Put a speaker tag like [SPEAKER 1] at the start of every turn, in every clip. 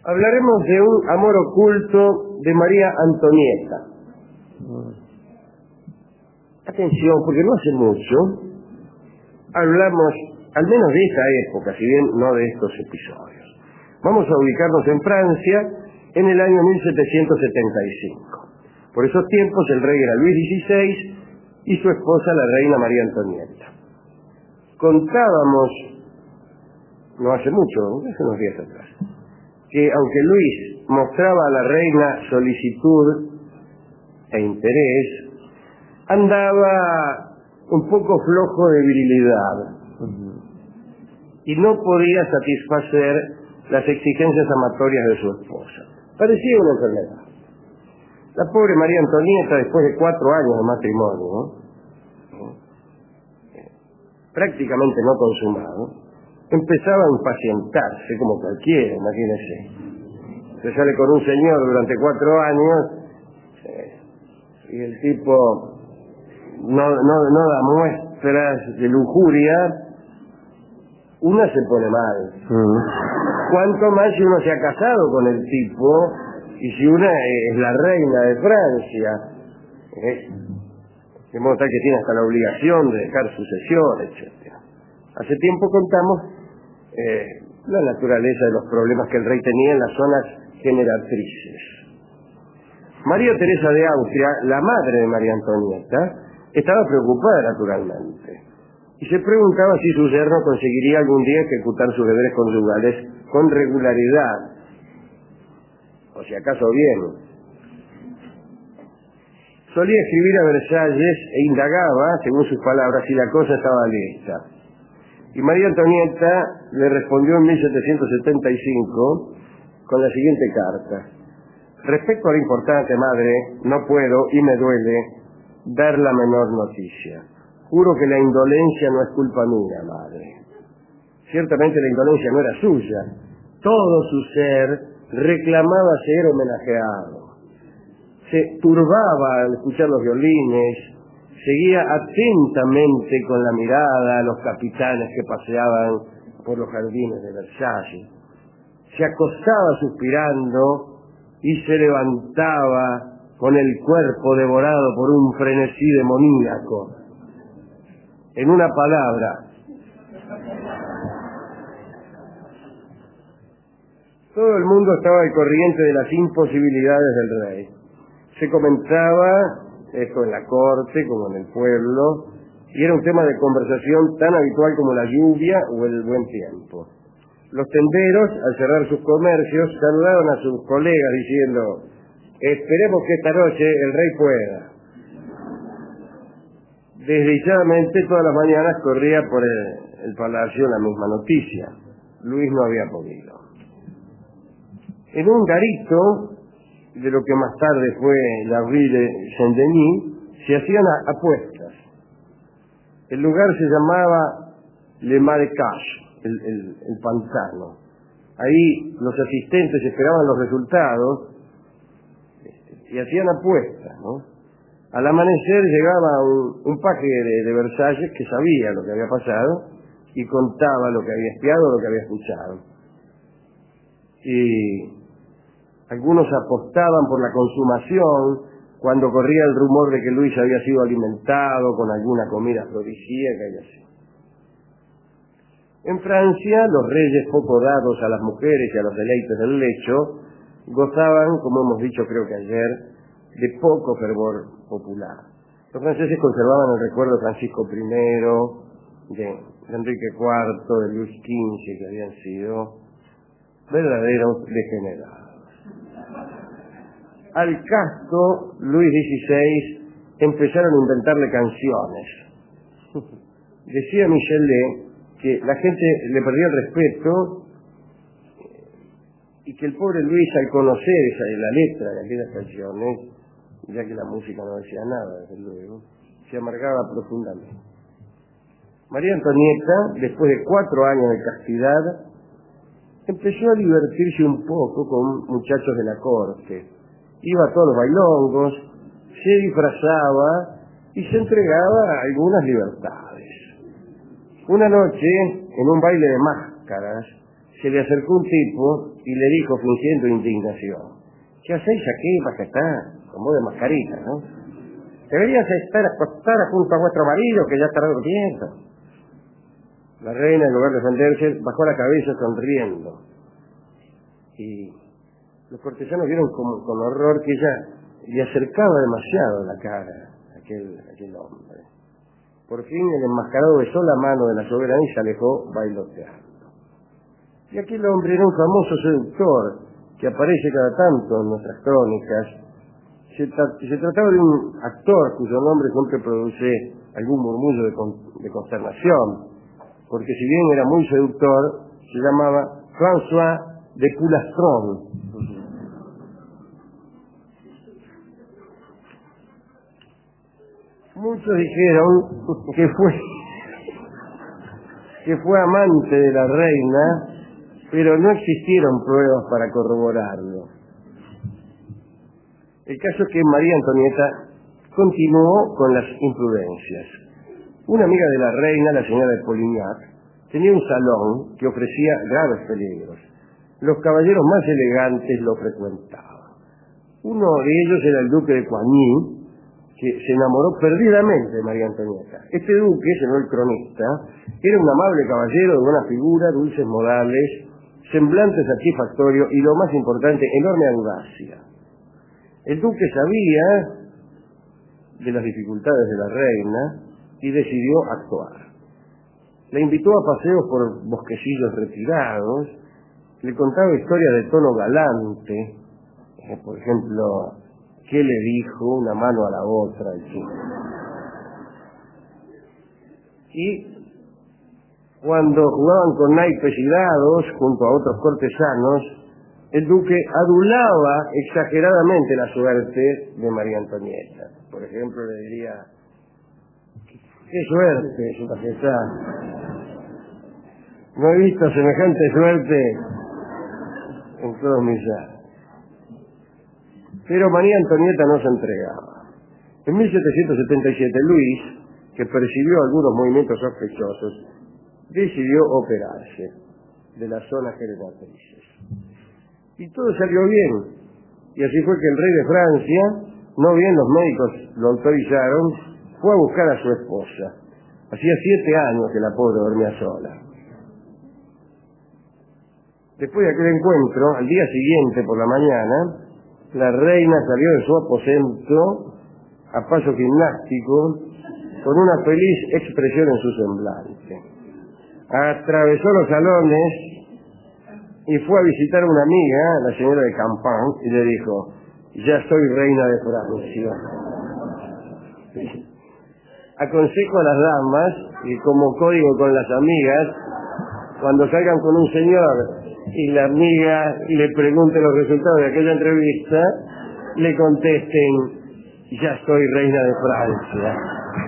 [SPEAKER 1] Hablaremos de un amor oculto de María Antonieta. Atención, porque no hace mucho hablamos, al menos de esta época, si bien no de estos episodios. Vamos a ubicarnos en Francia en el año 1775. Por esos tiempos el rey era Luis XVI y su esposa la reina María Antonieta. Contábamos, no hace mucho, hace unos días atrás, que aunque Luis mostraba a la reina solicitud e interés, andaba un poco flojo de virilidad y no podía satisfacer las exigencias amatorias de su esposa. Parecía una enfermedad. La pobre María Antonieta, después de 4 años de matrimonio, prácticamente no consumado, empezaba a impacientarse como cualquiera, imagínese. Se sale con un señor durante 4 años y el tipo no da muestras de lujuria, una se pone mal. Cuanto más si uno se ha casado con el tipo y si una es la reina de Francia, de modo tal que tiene hasta la obligación de dejar sucesión, etc. Hace tiempo contamos la naturaleza de los problemas que el rey tenía en las zonas generatrices. María Teresa de Austria, la madre de María Antonieta, estaba preocupada naturalmente y se preguntaba si su yerno conseguiría algún día ejecutar sus deberes conyugales con regularidad, o si acaso bien. Solía escribir a Versalles e indagaba, según sus palabras, si la cosa estaba lista. Y María Antonieta le respondió en 1775 con la siguiente carta: respecto a lo importante, madre, no puedo y me duele dar la menor noticia. Juro que la indolencia no es culpa mía, madre. Ciertamente la indolencia no era suya. Todo su ser reclamaba ser homenajeado. Se turbaba al escuchar los violines, seguía atentamente con la mirada a los capitanes que paseaban por los jardines de Versalles. Se acostaba suspirando y se levantaba con el cuerpo devorado por un frenesí demoníaco. En una palabra, todo el mundo estaba al corriente de las imposibilidades del rey. Se comentaba esto en la corte como en el pueblo, y era un tema de conversación tan habitual como la lluvia o el buen tiempo. Los tenderos, al cerrar sus comercios, saludaron a sus colegas diciendo: esperemos que esta noche el rey pueda. Desdichadamente todas las mañanas corría por el palacio la misma noticia: Luis no había podido. En un garito de lo que más tarde fue la Rue de Saint-Denis se hacían apuestas. El lugar se llamaba Le Marécage, el pantano. Ahí los asistentes esperaban los resultados y hacían apuestas, ¿no? Al amanecer llegaba un paje de Versalles que sabía lo que había pasado y contaba lo que había espiado, lo que había escuchado. Y algunos apostaban por la consumación cuando corría el rumor de que Luis había sido alimentado con alguna comida afrodisíaca y así. En Francia, los reyes poco dados a las mujeres y a los deleites del lecho gozaban, como hemos dicho creo que ayer, de poco fervor popular. Los franceses conservaban el recuerdo de Francisco I, de Enrique IV, de Luis XV, que habían sido verdaderos degenerados. Al casto Luis XVI empezaron a inventarle canciones. Decía Michelet que la gente le perdía el respeto y que el pobre Luis, al conocer la letra de aquellas canciones, ya que la música no decía nada, desde luego, se amargaba profundamente. María Antonieta, después de 4 años de castidad, empezó a divertirse un poco con muchachos de la corte. Iba a todos los bailongos, se disfrazaba y se entregaba a algunas libertades. Una noche, en un baile de máscaras, se le acercó un tipo y le dijo, fingiendo indignación: ¿qué hacéis aquí, majestad? Con voz de mascarita, ¿no? Deberías estar acostada junto a vuestro marido, que ya estará durmiendo. La reina, en lugar de defenderse, bajó la cabeza sonriendo. Y los cortesanos vieron con horror que ella le acercaba demasiado la cara a aquel hombre. Por fin el enmascarado besó la mano de la soberana y se alejó bailoteando. Y aquel hombre era un famoso seductor que aparece cada tanto en nuestras crónicas. Se trataba de un actor cuyo nombre siempre produce algún murmullo de consternación, porque si bien era muy seductor, se llamaba François de Pulastron. Muchos dijeron que fue amante de la reina, pero no existieron pruebas para corroborarlo. El caso es que María Antonieta continuó con las imprudencias. Una amiga de la reina, la señora de Polignac, tenía un salón que ofrecía graves peligros. Los caballeros más elegantes lo frecuentaban. Uno de ellos era el duque de Coigny, que se enamoró perdidamente de María Antonieta. Este duque, según el cronista, era un amable caballero de buena figura, dulces modales, semblante satisfactorio y, lo más importante, enorme audacia. El duque sabía de las dificultades de la reina y decidió actuar. La invitó a paseos por bosquecillos retirados, le contaba historias de tono galante, por ejemplo, ¿qué le dijo una mano a la otra? Y cuando jugaban con naipes y dados junto a otros cortesanos, el duque adulaba exageradamente la suerte de María Antonieta. Por ejemplo, le diría: ¡qué suerte, su majestad! No he visto semejante suerte en todos mis años. Pero María Antonieta no se entregaba. En 1777, Luis, que percibió algunos movimientos sospechosos, decidió operarse de las zonas generatrices. Y todo salió bien. Y así fue que el rey de Francia, no bien los médicos lo autorizaron, fue a buscar a su esposa. Hacía 7 años que la pobre dormía sola. Después de aquel encuentro, al día siguiente por la mañana, la reina salió de su aposento a paso gimnástico, con una feliz expresión en su semblante. Atravesó los salones y fue a visitar a una amiga, la señora de Campan, y le dijo: ya soy reina de Francia. Aconsejo a las damas, y como código con las amigas, cuando salgan con un señor y la amiga le pregunte los resultados de aquella entrevista, le contesten: ya soy reina de Francia.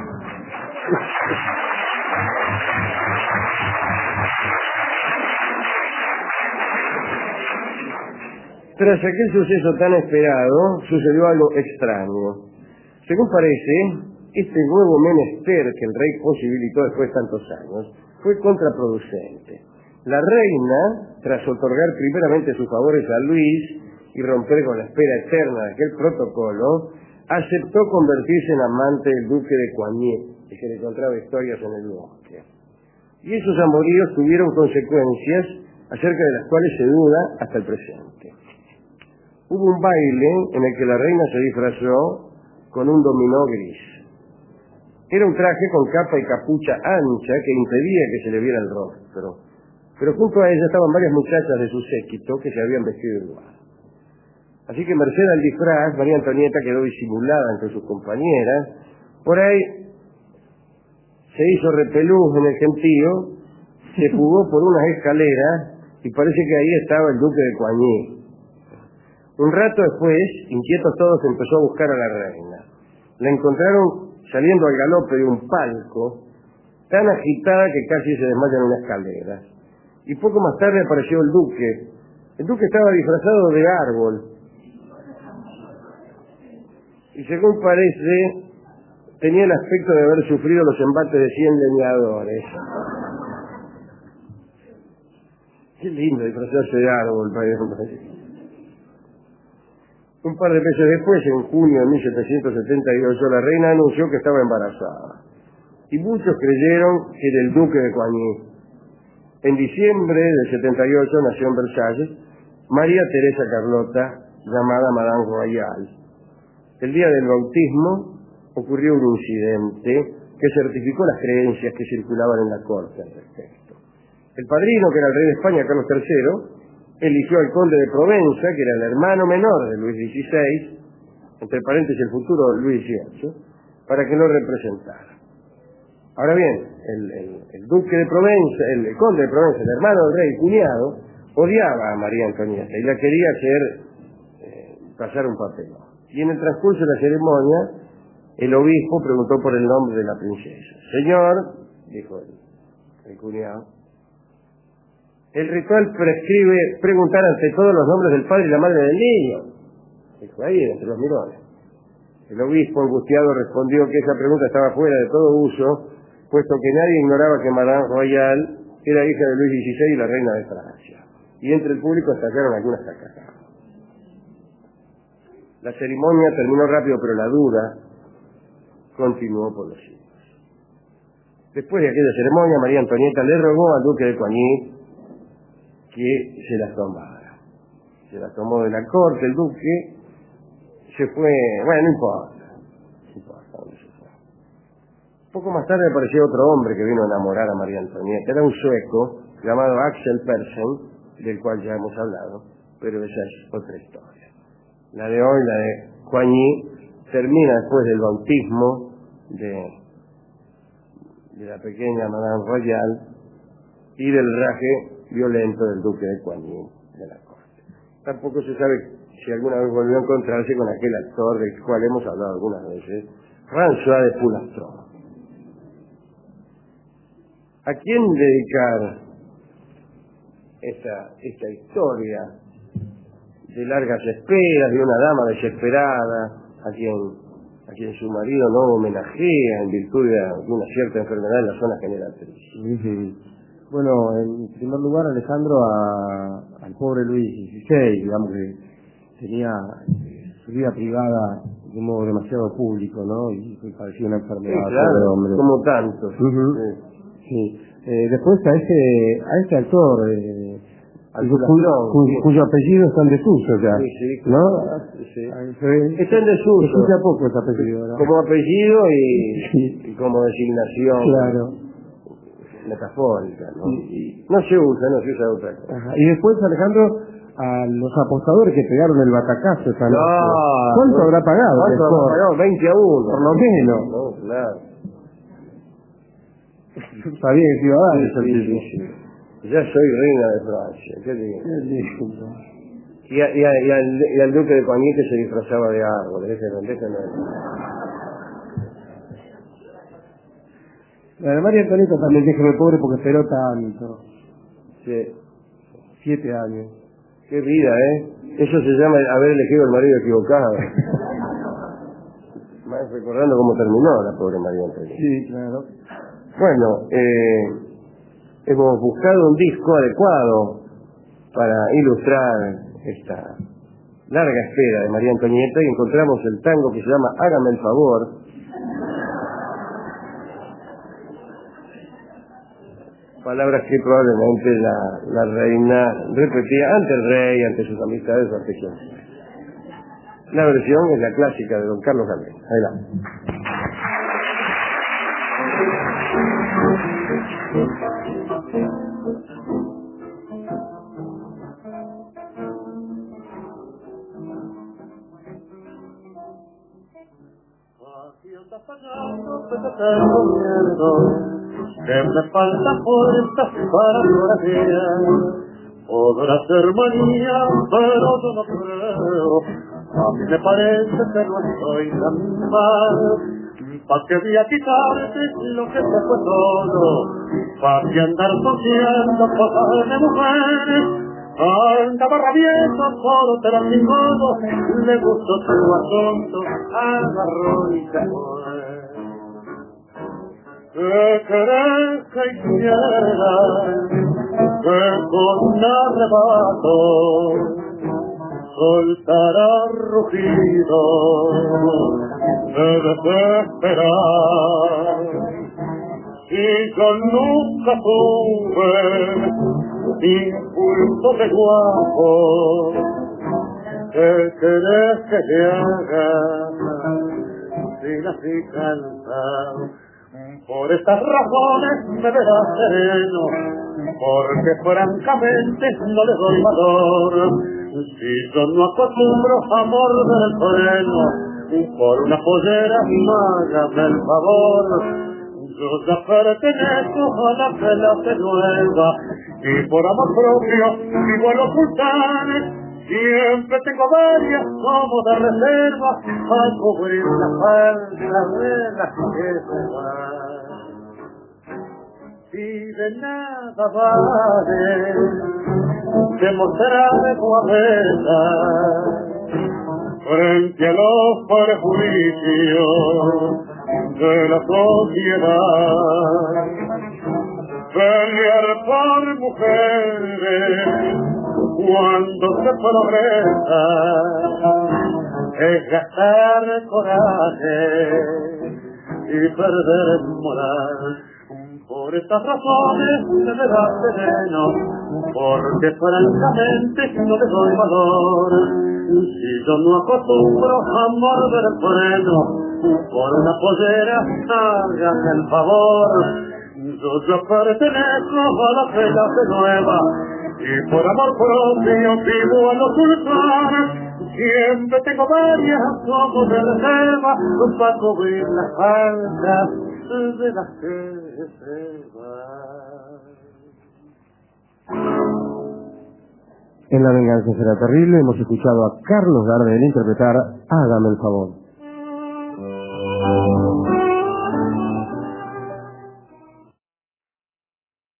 [SPEAKER 1] Tras aquel suceso tan esperado, sucedió algo extraño. Según parece, este nuevo menester que el rey posibilitó después de tantos años fue contraproducente. La reina, tras otorgar primeramente sus favores a Luis y romper con la espera eterna de aquel protocolo, aceptó convertirse en amante del duque de Coigny, el que le contaba historias en el bosque. Y esos amoríos tuvieron consecuencias acerca de las cuales se duda hasta el presente. Hubo un baile en el que la reina se disfrazó con un dominó gris. Era un traje con capa y capucha ancha que impedía que se le viera el rostro. Pero junto a ella estaban varias muchachas de su séquito que se habían vestido igual. Así que, merced al disfraz, María Antonieta quedó disimulada entre sus compañeras. Por ahí se hizo repelús en el gentío, se fugó por unas escaleras y parece que ahí estaba el duque de Coigny. Un rato después, inquietos todos, empezó a buscar a la reina. La encontraron saliendo al galope de un palco, tan agitada que casi se desmaya en una escalera. Y poco más tarde apareció el duque. El duque estaba disfrazado de árbol. Y según parece, tenía el aspecto de haber sufrido los embates de 100 leñadores. Qué lindo disfrazarse de árbol. Un par de meses después, en junio de 1778, la reina anunció que estaba embarazada. Y muchos creyeron que era el duque de Coigny. En diciembre del 78 nació en Versalles María Teresa Carlota, llamada Madame Royale. El día del bautismo ocurrió un incidente que certificó las creencias que circulaban en la corte al respecto. El padrino, que era el rey de España, Carlos III, eligió al conde de Provenza, que era el hermano menor de Luis XVI, entre paréntesis el futuro Luis XVIII, para que lo representara. Ahora bien, el duque de Provenza, el conde de Provenza, el hermano del rey, cuñado, odiaba a María Antonieta y la quería hacer pasar un papel. Y en el transcurso de la ceremonia, el obispo preguntó por el nombre de la princesa. Señor, dijo el cuñado, el ritual prescribe preguntar ante todos los nombres del padre y la madre del niño. Dijo ahí, entre los mirones. El obispo, angustiado, respondió que esa pregunta estaba fuera de todo uso, puesto que nadie ignoraba que Madame Royale era hija de Luis XVI y la reina de Francia. Y entre el público estallaron algunas carcajadas. La ceremonia terminó rápido, pero la duda continuó por los siglos. Después de aquella ceremonia, María Antonieta le rogó al duque de Coigny que se la tomara. Se la tomó de la corte, el duque se fue, bueno, no importa dónde se fue. Poco más tarde apareció otro hombre que vino a enamorar a María Antonieta. Era un sueco llamado Axel Persen, del cual ya hemos hablado, pero esa es otra historia. La de hoy, la de Coigny, termina después del bautismo de la pequeña Madame Royale y del raje violento del duque de Coigny de la corte. Tampoco se sabe si alguna vez volvió a encontrarse con aquel actor del cual hemos hablado algunas veces, François de Pulastron. ¿A quién dedicar esta historia de largas esperas, de una dama desesperada, a quien su marido no homenajea en virtud de una cierta enfermedad en la zona generatriz?
[SPEAKER 2] Bueno, en primer lugar, Alejandro, al pobre Luis XVI, digamos que tenía su vida privada de un modo demasiado público, ¿no? Y padecía una enfermedad.
[SPEAKER 1] Sí, claro, hombre, como tantos.
[SPEAKER 2] Sí. Después a este actor, cuyo apellido está en desuso ya,
[SPEAKER 1] sí,
[SPEAKER 2] ¿no?
[SPEAKER 1] Sí. Está en desuso.
[SPEAKER 2] Se escucha poco ese apellido, ¿no?
[SPEAKER 1] Como apellido y como designación.
[SPEAKER 2] Claro.
[SPEAKER 1] Metafórica, ¿no? Sí. No se usa otra cosa.
[SPEAKER 2] Ajá. Y después, Alejandro, a los apostadores que pegaron el batacazo esa noche.
[SPEAKER 1] No,
[SPEAKER 2] ¿Cuánto habrá pagado?
[SPEAKER 1] ¿Cuánto habrá pagado? 20-1.
[SPEAKER 2] Por lo menos.
[SPEAKER 1] No, claro.
[SPEAKER 2] Sabía que se iba a dar eso.
[SPEAKER 1] Sí. Ya soy reina de Francia. ¿Qué digo? Y al duque de Coigny que se disfrazaba de árbol. Déjenme.
[SPEAKER 2] La de María Antonieta también, déjeme pobre porque esperó tanto.
[SPEAKER 1] Sí.
[SPEAKER 2] 7 años.
[SPEAKER 1] Qué vida, ¿eh? Eso se llama haber elegido el marido equivocado. Más recordando cómo terminó la pobre María Antonieta.
[SPEAKER 2] Sí, claro.
[SPEAKER 1] Bueno, hemos buscado un disco adecuado para ilustrar esta larga espera de María Antonieta y encontramos el tango que se llama Hágame el favor. Palabras que probablemente la reina repetía ante el rey, ante sus amistades o ante quien sea. La versión es la clásica de don Carlos Gardel. Adelante.
[SPEAKER 3] Que me falta fuerza para corajear. Podrá ser manía, pero yo no creo. A mí me parece que no estoy tan mal. ¿Pa' qué voy a quitarte lo que se fue todo? ¿Pa' qué andar consciendo cosas de mujeres? Andaba rabiosa por otro modo, le gustó su asunto, agarró y se fue. ¿Qué querés que hiciera? que con arrebato soltará rugido de desesperar. Y yo nunca tuve impulso de guapo que querés que te haga sin así cansar. Por estas razones me verás sereno, porque francamente no le doy valor. Si yo no acostumbro a morder el freno, por una pollera hágame el favor. Yo ya pertenezco a la clase nueva, y por amor propio vivo a los sultanes. Siempre tengo varias como de reserva a cubrir la falta de las que se van. Si de nada vale demostrar tu avena frente a los prejuicios de la sociedad, pelear por mujeres cuando se progresa es gastar coraje y perder moral. Por estas razones se me da sereno, porque francamente no le doy valor. Si yo no acostumbro a morder el freno, por una pollera hágame el favor. Yo ya pertenezco a la clase nueva, y por amor propio vivo a los sultanes. Siempre tengo varias como de reserva para cubrir las faltas de las que se van.
[SPEAKER 2] En La venganza será terrible hemos escuchado a Carlos Gardel interpretar Hágame el favor.